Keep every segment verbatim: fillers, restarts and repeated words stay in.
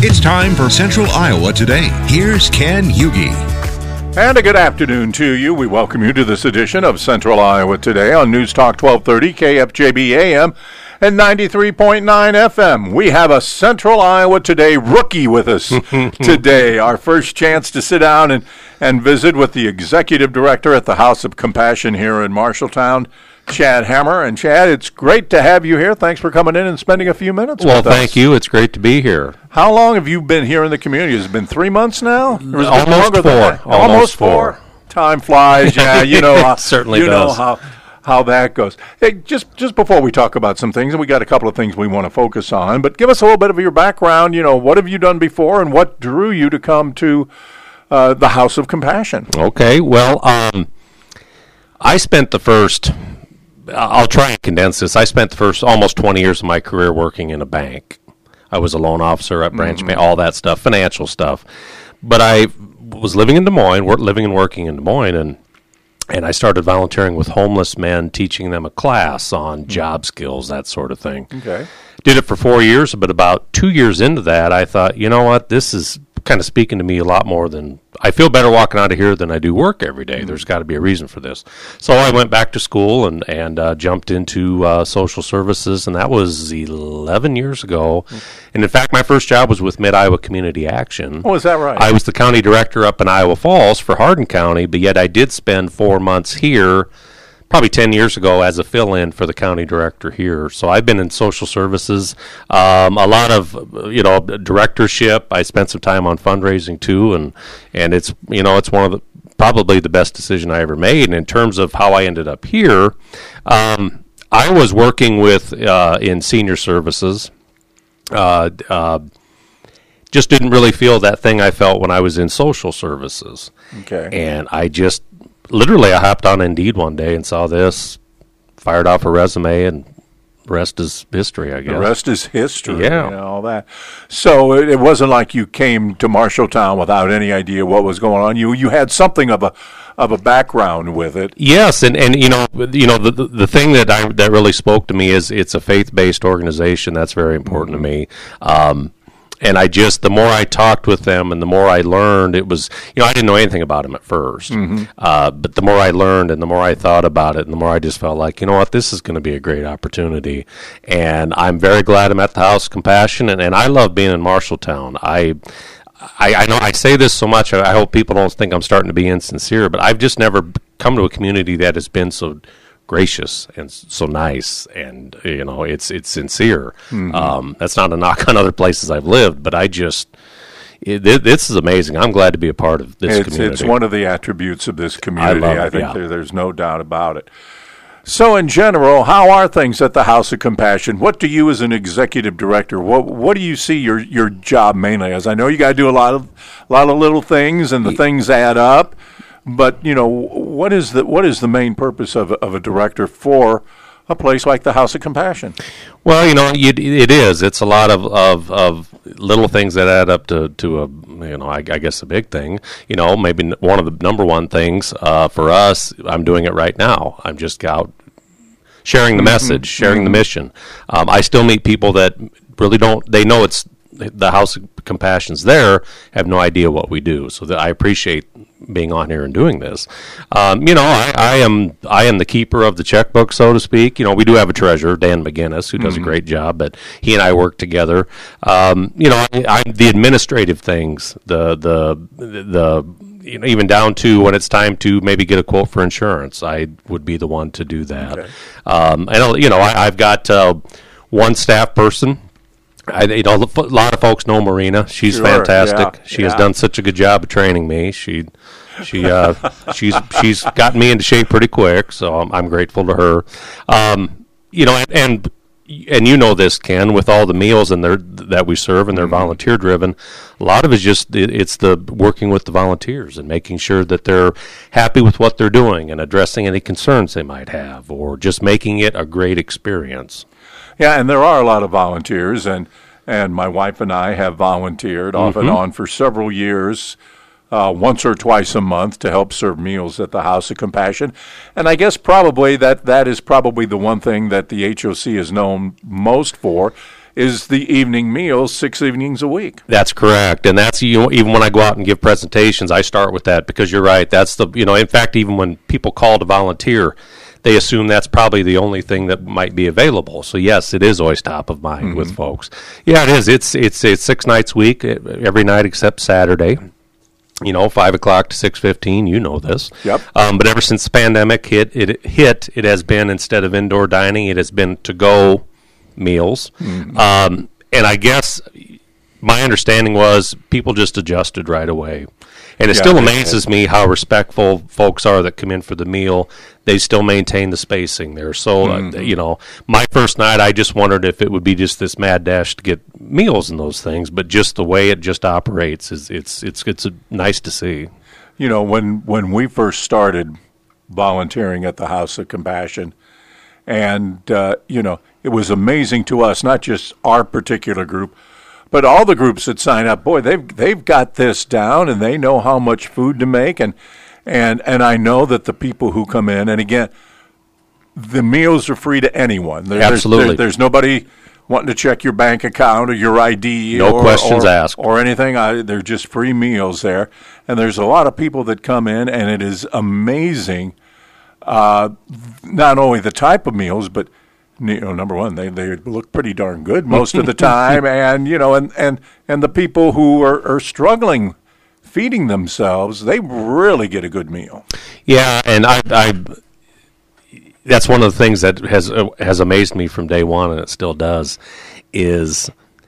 It's time for Central Iowa Today. Here's Ken Hughey. And a good afternoon to you. We welcome you to this edition of Central Iowa Today on News Talk twelve thirty, K F J B A M and ninety-three point nine F M. We have a Central Iowa Today rookie with us today. Our first chance to sit down and, and visit with the executive director at the House of Compassion here in Marshalltown, Chad Hammer. And Chad, it's great to have you here. Thanks for coming in and spending a few minutes well, with us. Well, thank you. It's great to be here. How long have you been here in the community? Has it been three months now? Or has it Almost been longer four. Than that? Almost, Almost four. four. Time flies. Yeah, you know how certainly you does. know how how that goes. Hey, just just before we talk about some things, and we got a couple of things we want to focus on, but give us a little bit of your background. You know, what have you done before, and what drew you to come to uh, the House of Compassion? Okay. Well, um, I spent the first. I'll try and condense this. I spent the first almost twenty years of my career working in a bank. I was a loan officer at branch, mm-hmm. all that stuff, financial stuff. But I was living in Des Moines, living and working in Des Moines, and and I started volunteering with homeless men, teaching them a class on mm-hmm. job skills, that sort of thing. Okay. Did it for four years, but about two years into that, I thought, you know what, this is kind of speaking to me a lot more than, I feel better walking out of here than I do work every day. Mm-hmm. There's got to be a reason for this. So I went back to school and, and uh, jumped into uh, social services, and that was eleven years ago. Mm-hmm. And in fact, my first job was with Mid-Iowa Community Action. Oh, is that right? I was the county director up in Iowa Falls for Hardin County, but yet I did spend four months here probably ten years ago as a fill-in for the county director here. So I've been in social services, um, a lot of, you know, directorship. I spent some time on fundraising too, and and it's, you know, it's one of the, probably the best decision I ever made. And in terms of how I ended up here, um, I was working with, uh, in senior services, uh, uh, just didn't really feel that thing I felt when I was in social services. Okay. And I just, literally, I hopped on Indeed one day and saw this, fired off a resume, and the rest is history, I guess. The rest is history, yeah. And all that. So it, it wasn't like you came to Marshalltown without any idea what was going on. You you had something of a of a background with it. Yes, and, and you know you know the the, the thing that I that really spoke to me is it's a faith-based organization. That's very important mm-hmm. to me. Um, And I just, the more I talked with them and the more I learned, it was, you know, I didn't know anything about them at first. Mm-hmm. Uh, but the more I learned and the more I thought about it and the more I just felt like, you know what, this is going to be a great opportunity. And I'm very glad I'm at the House of Compassion, and, and I love being in Marshalltown. I, I, I know I say this so much, I hope people don't think I'm starting to be insincere, but I've just never come to a community that has been so gracious and so nice, and you know it's it's sincere. Mm-hmm. Um, that's not a knock on other places I've lived, but I just it, it, this is amazing. I'm glad to be a part of this it's, community. It's one of the attributes of this community. I, love it, I think yeah. there, there's no doubt about it. So, in general, how are things at the House of Compassion? What do you, as an executive director, what what do you see your, your job mainly as? I know you got to do a lot of a lot of little things, and the things add up. But you know, what is the what is the main purpose of of a director for a place like the House of Compassion? Well, you know, it, it is. It's a lot of, of, of little things that add up to, to a, you know, I, I guess a big thing. You know, maybe one of the number one things uh, for us, I'm doing it right now. I'm just out sharing the message, mm-hmm. sharing mm-hmm. the mission. Um, I still meet people that really don't, they know it's, the House of Compassion's there, have no idea what we do. So that I appreciate being on here and doing this. Um, you know, I, I am I am the keeper of the checkbook, so to speak. You know, we do have a treasurer, Dan McGinnis, who does mm-hmm. a great job, but he and I work together. Um, you know, I, I'm the administrative things, the the the you know, even down to when it's time to maybe get a quote for insurance, I would be the one to do that. Okay. Um, and you know, I, I've got uh, one staff person. I, you know, a lot of folks know Marina. She's sure, fantastic. Yeah, she yeah. has done such a good job of training me. She, she, uh, she's she's gotten me into shape pretty quick. So I'm, I'm grateful to her. Um, you know, and, and and you know this, Ken, with all the meals and their that we serve and they're mm-hmm. volunteer driven. A lot of it's just it, it's the working with the volunteers and making sure that they're happy with what they're doing and addressing any concerns they might have, or just making it a great experience. Yeah, and there are a lot of volunteers, and, and my wife and I have volunteered off mm-hmm. and on for several years, uh, once or twice a month to help serve meals at the House of Compassion. And I guess probably that, that is probably the one thing that the H O C is known most for, is the evening meal six evenings a week. That's correct, and that's, you know, even when I go out and give presentations, I start with that because you're right. That's the, you know, in fact, even when people call to volunteer, they assume that's probably the only thing that might be available. So yes, it is always top of mind mm-hmm. with folks. Yeah, it is. It's it's it's six nights a week, every night except Saturday. You know, five o'clock to six fifteen. You know this. Yep. Um, but ever since the pandemic hit, it hit. It has been, instead of indoor dining, it has been to go meals. Mm-hmm. Um, and I guess my understanding was people just adjusted right away. And it yeah, still amazes me how respectful folks are that come in for the meal. They still maintain the spacing there. So, mm-hmm. uh, you know, my first night, I just wondered if it would be just this mad dash to get meals and those things. But just the way it just operates, is it's it's it's a, nice to see. You know, when, when we first started volunteering at the House of Compassion, and, uh, you know, it was amazing to us, not just our particular group, but all the groups that sign up, boy, they've they've got this down, and they know how much food to make, and and and I know that the people who come in, and again, the meals are free to anyone. There, Absolutely, there's, there, there's nobody wanting to check your bank account or your I D, no or, questions or, asked, or anything. I, they're just free meals there, and there's a lot of people that come in, and it is amazing. Uh, not only the type of meals, but you know, number one, they, they look pretty darn good most of the time, and you know, and, and, and the people who are, are struggling feeding themselves, they really get a good meal. Yeah, and I, I that's one of the things that has uh, has amazed me from day one, and it still does, is,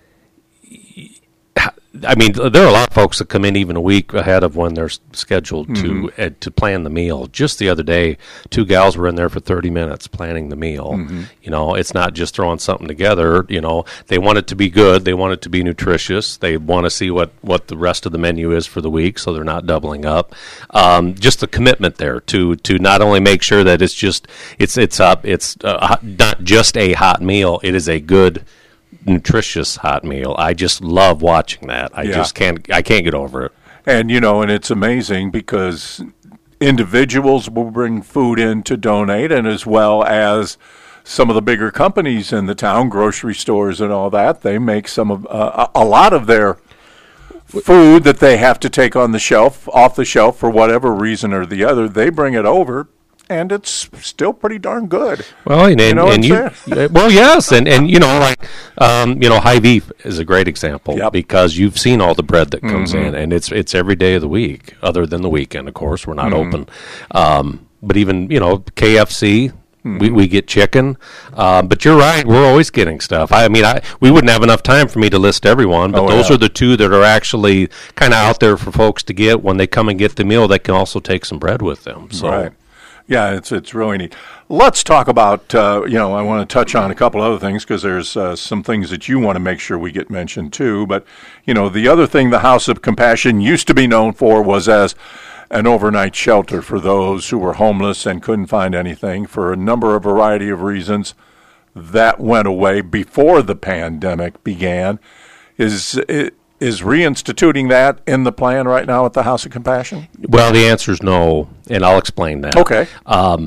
I mean, there are a lot of folks that come in even a week ahead of when they're scheduled mm-hmm. to uh, to plan the meal. Just the other day, two gals were in there for thirty minutes planning the meal. Mm-hmm. You know, it's not just throwing something together. You know, they want it to be good. They want it to be nutritious. They want to see what, what the rest of the menu is for the week, so they're not doubling up. Um, just the commitment there to to not only make sure that it's just it's it's up it's uh, not just a hot meal. It is a good, nutritious hot meal. I just love watching that. I yeah. just can't I can't get over it. And you know, and it's amazing because individuals will bring food in to donate, and as well as some of the bigger companies in the town, grocery stores and all that, they make some of uh, a lot of their food that they have to take on the shelf, off the shelf for whatever reason or the other. They bring it over, and it's still pretty darn good. Well, and, you know and you, well, yes, and, and you know, like, um, you know, Hy-Vee is a great example yep. because you've seen all the bread that comes mm-hmm. in, and it's it's every day of the week, other than the weekend, of course. We're not mm-hmm. open, um, but even you know, K F C. Mm-hmm. We we get chicken, uh, but you're right. We're always getting stuff. I, I mean, I we wouldn't have enough time for me to list everyone, but oh, those yeah. are the two that are actually kind of out there for folks to get when they come and get the meal. They can also take some bread with them. So. Right. Yeah, it's it's really neat. Let's talk about, uh, you know, I want to touch on a couple other things because there's uh, some things that you want to make sure we get mentioned too. But, you know, the other thing the House of Compassion used to be known for was as an overnight shelter for those who were homeless and couldn't find anything for a number of variety of reasons. That went away before the pandemic began. Is it, Is reinstituting that in the plan right now at the House of Compassion? Well, the answer is no, and I'll explain that. Okay. Um,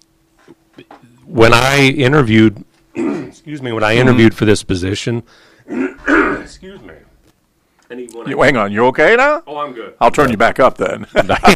when I interviewed, excuse me, when I interviewed mm-hmm. for this position, excuse me. I need one. You, hang on, you okay now? Oh, I'm good. I'll turn you back up then.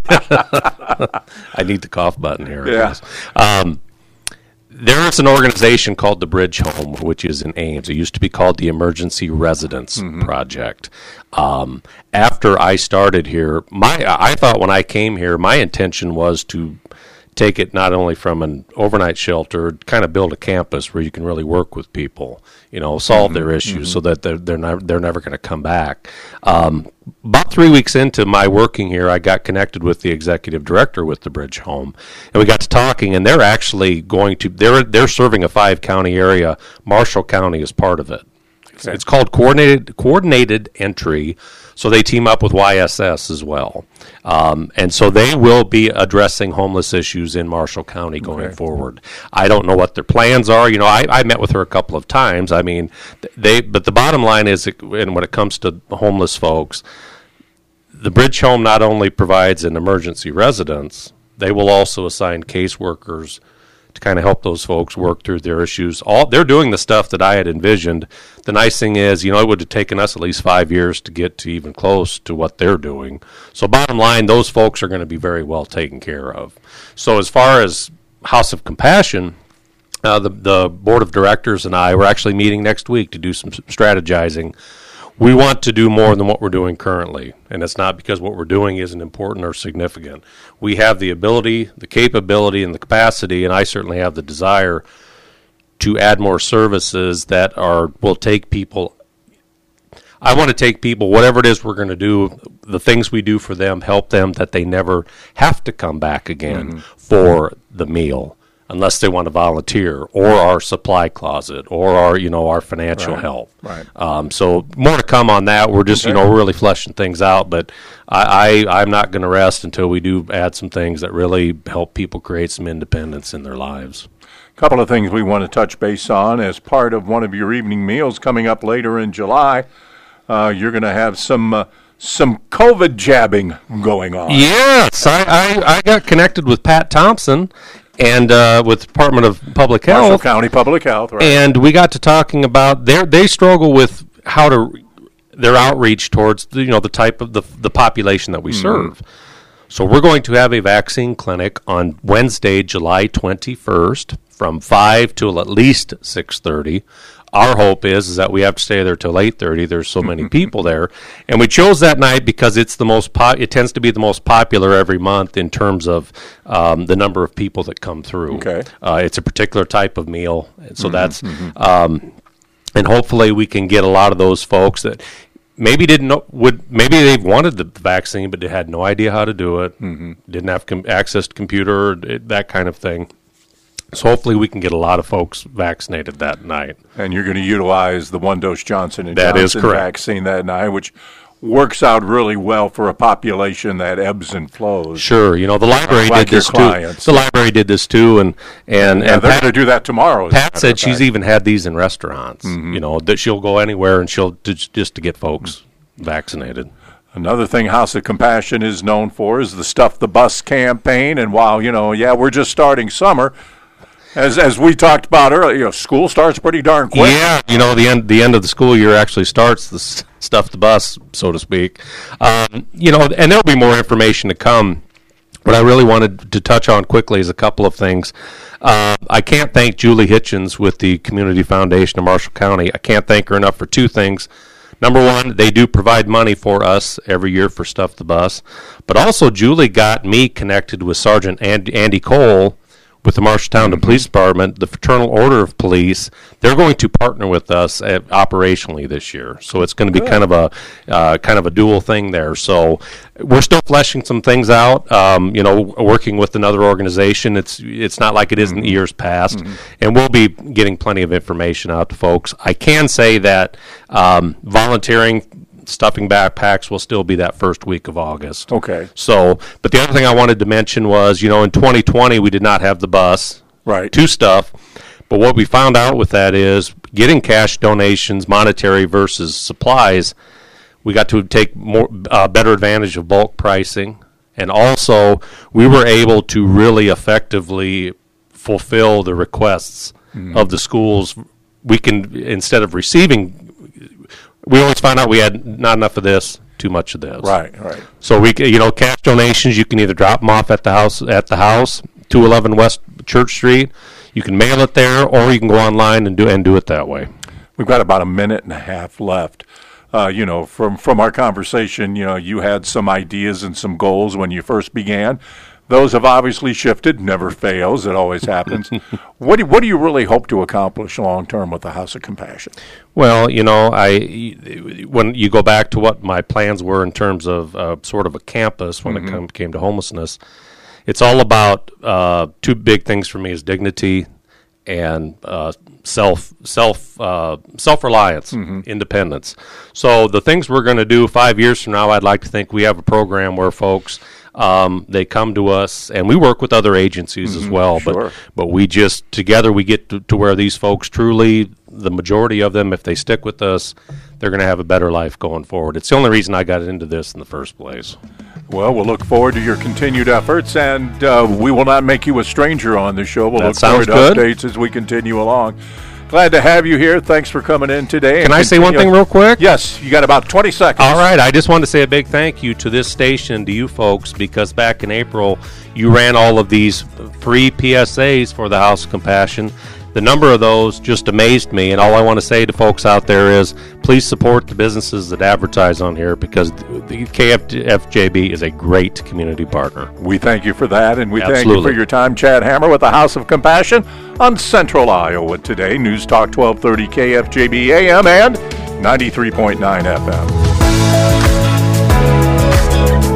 I need the cough button here. Yeah. Um, There is an organization called the Bridge Home, which is in Ames. It used to be called the Emergency Residence mm-hmm. Project. Um, after I started here, my I thought when I came here, my intention was to take it not only from an overnight shelter, kind of build a campus where you can really work with people, you know, solve mm-hmm. their issues mm-hmm. so that they're they're never, they're never going to come back. Um, about three weeks into my working here, I got connected with the executive director with the Bridge Home, and we got to talking, and they're actually going to, they're they're serving a five-county area. Marshall County is part of it. Okay. It's called coordinated coordinated entry, so they team up with Y S S as well. Um, and so they will be addressing homeless issues in Marshall County going okay. forward. I don't know what their plans are. You know, I, I met with her a couple of times. I mean, they. But the bottom line is, and when it comes to homeless folks, the Bridge Home not only provides an emergency residence, they will also assign caseworkers to kind of help those folks work through their issues. All they're doing the stuff that I had envisioned. The nice thing is, you know, it would have taken us at least five years to get to even close to what they're doing. So bottom line, those folks are going to be very well taken care of. So as far as House of Compassion, uh, the the board of directors and I were actually meeting next week to do some strategizing. We want to do more than what we're doing currently, and it's not because what we're doing isn't important or significant. We have the ability, the capability, and the capacity, and I certainly have the desire to add more services that are will take people. I want to take people, whatever it is we're going to do, the things we do for them, help them that they never have to come back again mm-hmm. for the meal, unless they want to volunteer, or our supply closet, or our, you know, our financial right. help. Right. Um, so more to come on that. We're just, okay. you know, really fleshing things out. But I, I, I'm not going to rest until we do add some things that really help people create some independence in their lives. A couple of things we want to touch base on as part of one of your evening meals coming up later in July. Uh, you're going to have some uh, some COVID jabbing going on. Yes, I, I, I got connected with Pat Thompson. And uh, with Department of Public Health, Marshall County Public Health, right? And we got to talking about their they struggle with how to their outreach towards the, you know the type of the the population that we mm-hmm. serve. So we're going to have a vaccine clinic on Wednesday, July twenty-first, from five till at least six thirty. Our hope is is that we have to stay there till eight thirty. There's so many people there, and we chose that night because it's the most po- it tends to be the most popular every month in terms of um, the number of people that come through. Okay, uh, it's a particular type of meal, so mm-hmm, that's mm-hmm. Um, and hopefully we can get a lot of those folks that maybe didn't know would maybe they wanted the vaccine but they had no idea how to do it, mm-hmm. didn't have com- access to computer, that kind of thing. So hopefully we can get a lot of folks vaccinated that night. And you're going to utilize the one-dose Johnson and that Johnson is correct. vaccine that night, which works out really well for a population that ebbs and flows. Sure, you know the library like did this clients. too. The library did this too, and and yeah, and they're Pat, going to do that tomorrow. Pat said she's even had these in restaurants. Mm-hmm. You know that she'll go anywhere and she'll just to get folks mm-hmm. vaccinated. Another thing House of Compassion is known for is the Stuff the Bus campaign. And while you know, yeah, we're just starting summer. As as we talked about earlier, you know, school starts pretty darn quick. Yeah, you know, the end the end of the school year actually starts the s- stuff the bus, so to speak. Um, you know, and there'll be more information to come. What I really wanted to touch on quickly is a couple of things. Uh, I can't thank Julie Hitchens with the Community Foundation of Marshall County. I can't thank her enough for two things. Number one, they do provide money for us every year for Stuff the Bus. But also, Julie got me connected with Sergeant And- Andy Cole with the Marshalltown mm-hmm. Police Department, the Fraternal Order of Police. They're going to partner with us at, operationally this year. So it's going to be Good. kind of a uh, kind of a dual thing there. So we're still fleshing some things out. Um, you know, working with another organization. It's it's not like it is mm-hmm. in years past, mm-hmm. and we'll be getting plenty of information out to folks. I can say that um, volunteering. Stuffing backpacks will still be that first week of August. Okay. So, but the other thing I wanted to mention was, you know, in twenty twenty we did not have the bus right. to stuff, but what we found out with that is getting cash donations, monetary versus supplies, we got to take more uh, better advantage of bulk pricing, and also we were able to really effectively fulfill the requests mm-hmm. of the schools. We can, instead of receiving. We always found out we had not enough of this, too much of this. Right, right. So we, you know, cash donations. You can either drop them off at the house at the house, two eleven West Church Street. You can mail it there, or you can go online and do and do it that way. We've got about a minute and a half left. Uh, you know, from from our conversation, you know, you had some ideas and some goals when you first began. Those have obviously shifted. Never fails. It always happens. What do, what do you really hope to accomplish long term with the House of Compassion? Well, you know, I when you go back to what my plans were in terms of uh, sort of a campus when mm-hmm. it come, came to homelessness, it's all about uh, two big things for me: is dignity and uh, self self uh, self reliance, mm-hmm. independence. So the things we're going to do five years from now, I'd like to think we have a program where folks. Um, they come to us, and we work with other agencies mm-hmm, as well. Sure. But but we just together we get to, to where these folks truly, the majority of them, if they stick with us, they're going to have a better life going forward. It's the only reason I got into this in the first place. Well, we'll look forward to your continued efforts, and uh, we will not make you a stranger on the show. We'll That look forward to sounds good. updates as we continue along. Glad to have you here. Thanks for coming in today. Can I say one thing real quick? Yes, you got about twenty seconds. All right, I just wanted to say a big thank you to this station, to you folks, because back in April, you ran all of these free P S As for the House of Compassion. The number of those just amazed me, and all I want to say to folks out there is please support the businesses that advertise on here, because the K F J B is a great community partner. We thank you for that, and we thank you Absolutely. for your time. Chad Hammer with the House of Compassion on Central Iowa Today. News Talk twelve thirty K F J B A M and ninety-three point nine F M.